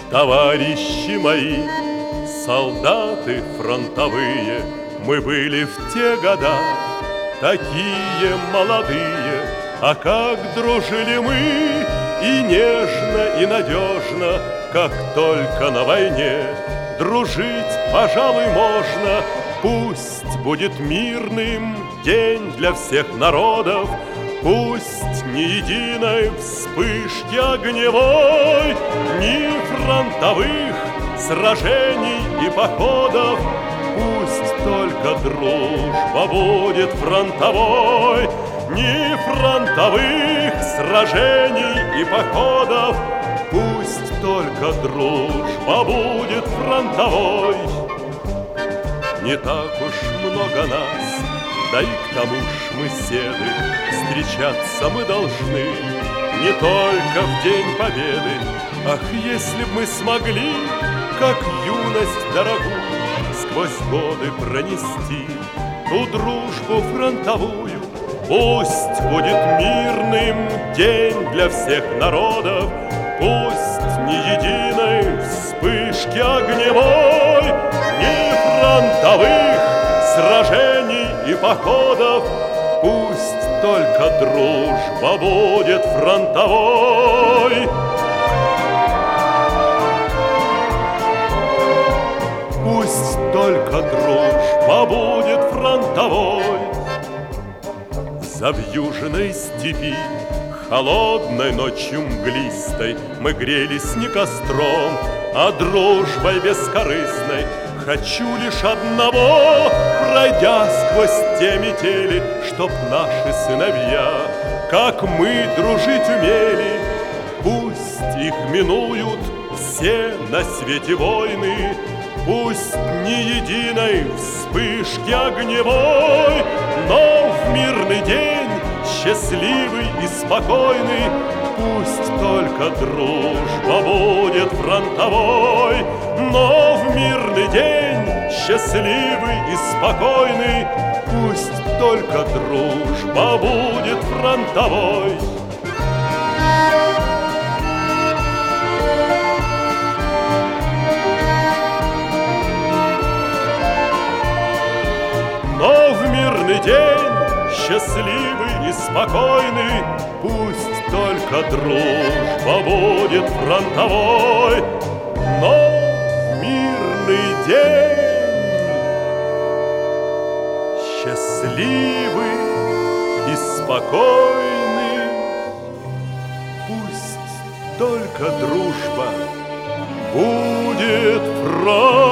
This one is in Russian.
Товарищи мои, солдаты фронтовые, мы были в те года такие молодые, а как дружили мы, и нежно, и надежно, как только на войне. Дружить, пожалуй, можно, пусть будет мирным день для всех народов, пусть ни единой вспышки огневой, ни фронтовых сражений и походов, пусть только дружба будет фронтовой, ни фронтовых сражений и походов, пусть только дружба будет фронтовой. Не так уж много нас, да и к тому ж мы седы, встречаться мы должны не только в День Победы. Ах, если б мы смогли, как юность дорогую, сквозь годы пронести ту дружбу фронтовую. Пусть будет мирным день для всех народов, пусть ни единой вспышки огневой, ни фронтовых сражений и походов, пусть только дружба будет фронтовой. Пусть только дружба будет фронтовой. За вьюжиной степи, холодной ночью мглистой, мы грелись не костром, а дружбой бескорыстной. Хочу лишь одного, пройдя сквозь те метели, чтоб наши сыновья, как мы, дружить умели. Пусть их минуют все на свете войны, пусть ни единой вспышки огневой, но в мирный день, счастливый и спокойный, пусть только дружба будет фронтовой. Но в мирный день, счастливый и спокойный, пусть только дружба будет фронтовой. Но в мирный день, счастливый и спокойный, пусть только дружба будет фронтовой. Но в мирный день, счастливый и спокойный, пусть только дружба будет фронтовой.